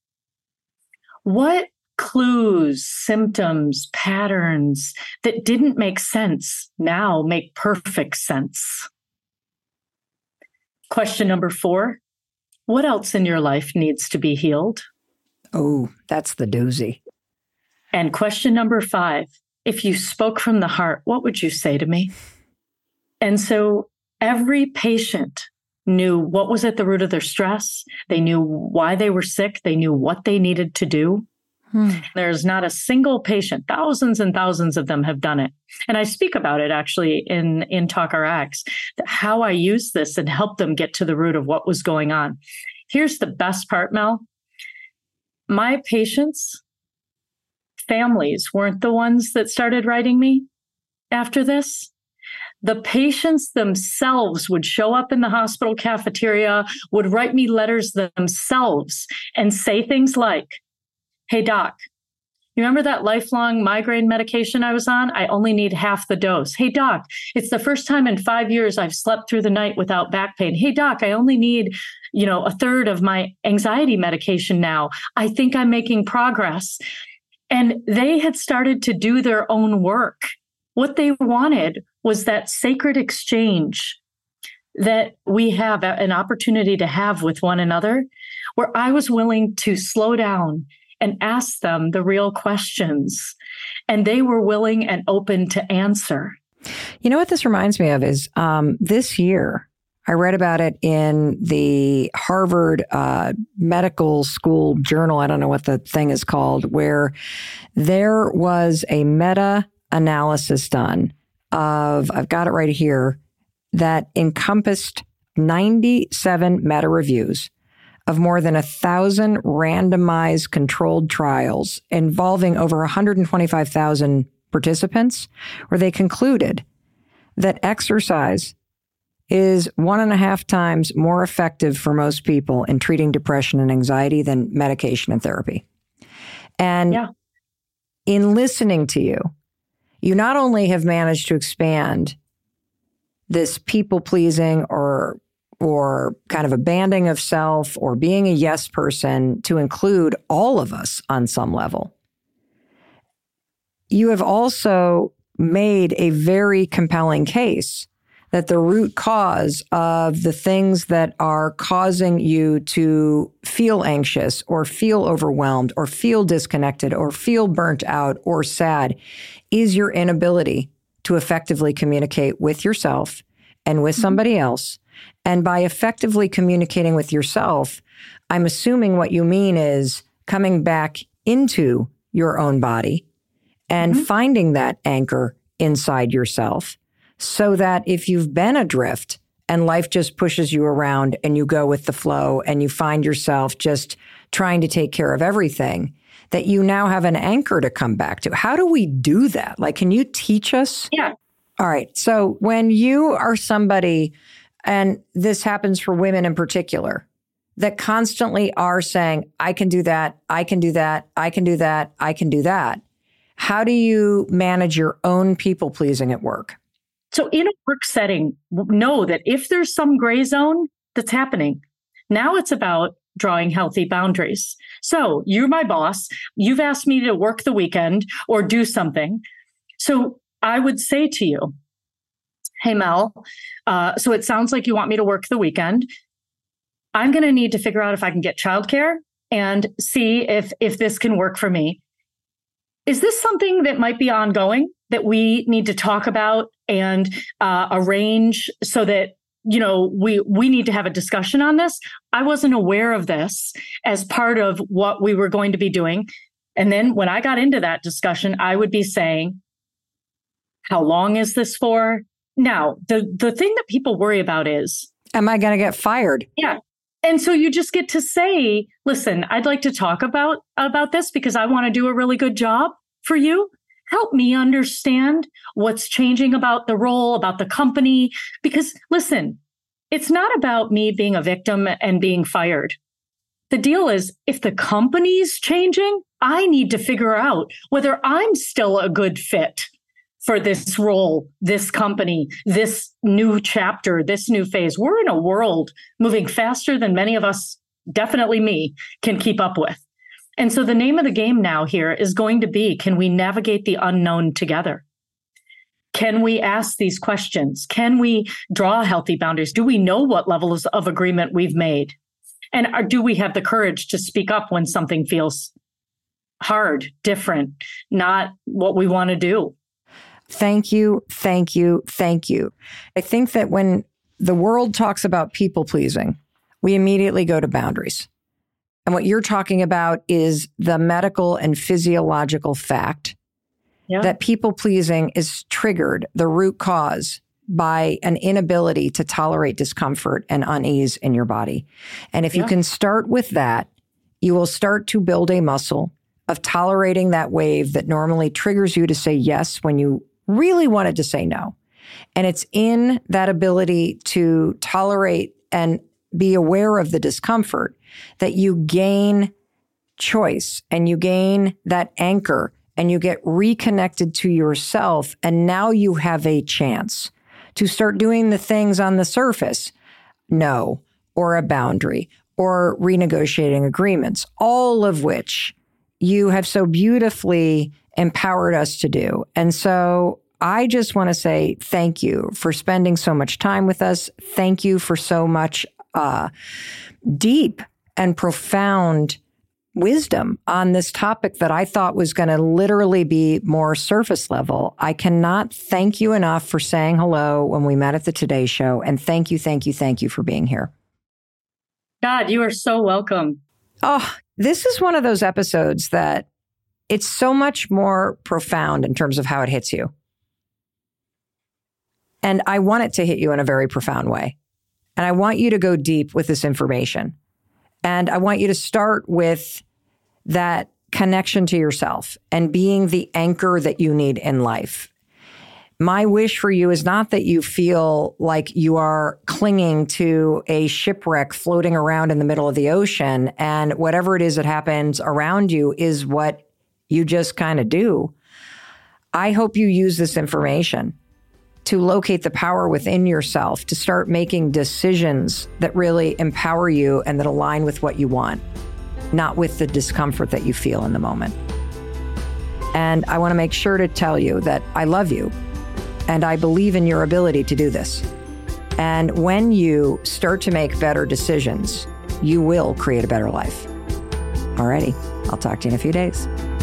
Speaker 2: what clues, symptoms, patterns that didn't make sense now make perfect sense? Question number four, what else in your life needs to be healed?
Speaker 1: Oh, that's the doozy.
Speaker 2: And question number five, if you spoke from the heart, what would you say to me? And so every patient knew what was at the root of their stress. They knew why they were sick. They knew what they needed to do. Hmm. There's not a single patient, thousands and thousands of them have done it. And I speak about it actually in, in TalkRx, how I use this and help them get to the root of what was going on. Here's the best part, Mel. My patients' families weren't the ones that started writing me after this. The patients themselves would show up in the hospital cafeteria, would write me letters themselves and say things like, hey, doc, you remember that lifelong migraine medication I was on? I only need half the dose. Hey, doc, it's the first time in five years I've slept through the night without back pain. Hey, doc, I only need, you know, a third of my anxiety medication now. I think I'm making progress. And they had started to do their own work. What they wanted was that sacred exchange that we have an opportunity to have with one another, where I was willing to slow down and ask them the real questions, and they were willing and open to answer.
Speaker 1: You know what this reminds me of is um, this year, I read about it in the Harvard uh, Medical School Journal. I don't know what the thing is called, where there was a meta-analysis done of, I've got it right here, that encompassed ninety-seven meta-reviews of more than a thousand randomized controlled trials involving over one hundred twenty-five thousand participants, where they concluded that exercise is one and a half times more effective for most people in treating depression and anxiety than medication and therapy. And yeah. in listening to you, you not only have managed to expand this people-pleasing or or kind of abandoning of self or being a yes person to include all of us on some level. You have also made a very compelling case that the root cause of the things that are causing you to feel anxious or feel overwhelmed or feel disconnected or feel burnt out or sad is your inability to effectively communicate with yourself and with somebody else. And by effectively communicating with yourself, I'm assuming what you mean is coming back into your own body and mm-hmm. finding that anchor inside yourself so that if you've been adrift and life just pushes you around and you go with the flow and you find yourself just trying to take care of everything, that you now have an anchor to come back to. How do we do that? Like, can you teach us?
Speaker 2: Yeah.
Speaker 1: All right. So when you are somebody, and this happens for women in particular, that constantly are saying, I can do that, I can do that, I can do that, I can do that. How do you manage your own people pleasing at work?
Speaker 2: So in a work setting, know that if there's some gray zone that's happening, now it's about drawing healthy boundaries. So you're my boss. You've asked me to work the weekend or do something. So I would say to you, hey, Mel, uh, so it sounds like you want me to work the weekend. I'm going to need to figure out if I can get childcare and see if if this can work for me. Is this something that might be ongoing that we need to talk about and uh, arrange so that, you know, we we need to have a discussion on this? I wasn't aware of this as part of what we were going to be doing. And then when I got into that discussion, I would be saying, how long is this for? Now, the, the thing that people worry about is,
Speaker 1: am I going to get fired?
Speaker 2: Yeah. And so you just get to say, listen, I'd like to talk about, about this because I want to do a really good job for you. Help me understand what's changing about the role, about the company. Because listen, it's not about me being a victim and being fired. The deal is, if the company's changing, I need to figure out whether I'm still a good fit for this role, this company, this new chapter, this new phase. We're in a world moving faster than many of us, definitely me, can keep up with. And so the name of the game now here is going to be, can we navigate the unknown together? Can we ask these questions? Can we draw healthy boundaries? Do we know what levels of agreement we've made? And are, do we have the courage to speak up when something feels hard, different, not what we want to do?
Speaker 1: Thank you, thank you, thank you. I think that when the world talks about people pleasing, we immediately go to boundaries. And what you're talking about is the medical and physiological fact yeah. that people pleasing is triggered, the root cause, by an inability to tolerate discomfort and unease in your body. And if yeah. you can start with that, you will start to build a muscle of tolerating that wave that normally triggers you to say yes when you really wanted to say no. And it's in that ability to tolerate and be aware of the discomfort that you gain choice and you gain that anchor and you get reconnected to yourself. And now you have a chance to start doing the things on the surface, no, or a boundary or renegotiating agreements, all of which you have so beautifully empowered us to do. And so I just want to say thank you for spending so much time with us. Thank you for so much uh, deep and profound wisdom on this topic that I thought was going to literally be more surface level. I cannot thank you enough for saying hello when we met at the Today Show. And thank you, thank you, thank you for being here.
Speaker 2: God, you are so welcome.
Speaker 1: Oh, this is one of those episodes that it's so much more profound in terms of how it hits you. And I want it to hit you in a very profound way. And I want you to go deep with this information. And I want you to start with that connection to yourself and being the anchor that you need in life. My wish for you is not that you feel like you are clinging to a shipwreck floating around in the middle of the ocean, and whatever it is that happens around you is what you just kind of do. I hope you use this information to locate the power within yourself, to start making decisions that really empower you and that align with what you want, not with the discomfort that you feel in the moment. And I want to make sure to tell you that I love you and I believe in your ability to do this. And when you start to make better decisions, you will create a better life. Alrighty, I'll talk to you in a few days.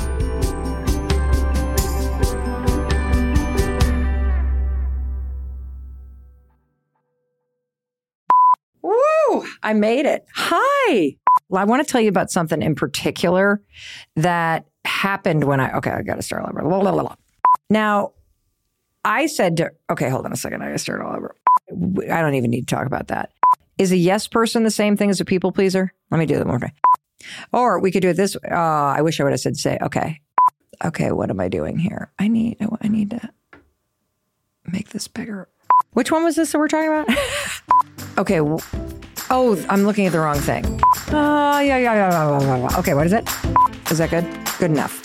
Speaker 1: Woo! I made it. Hi. Well, I want to tell you about something in particular that happened when I, okay, I got to start all over. Blah, blah, blah, blah. Now, I said to, okay, hold on a second. I got to start all over. I don't even need to talk about that. Is a yes person the same thing as a people pleaser? Let me do that more. Or we could do it this way. Oh, I wish I would have said, say, okay. Okay, what am I doing here? I need, I need to make this bigger. Which one was this that we're talking about? Okay. Oh, I'm looking at the wrong thing. Oh, yeah, yeah, yeah, yeah, yeah, yeah. Okay, what is it? Is that good? Good enough.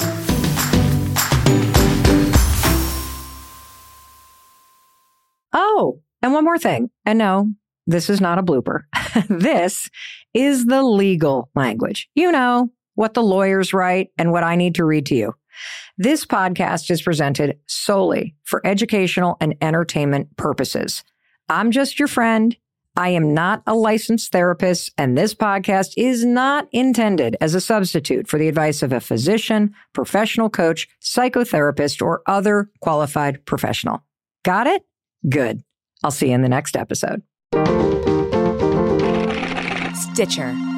Speaker 1: Oh, and one more thing. And no, this is not a blooper. This is the legal language. You know, what the lawyers write and what I need to read to you. This podcast is presented solely for educational and entertainment purposes. I'm just your friend. I am not a licensed therapist, and this podcast is not intended as a substitute for the advice of a physician, professional coach, psychotherapist, or other qualified professional. Got it? Good. I'll see you in the next episode.
Speaker 3: Stitcher.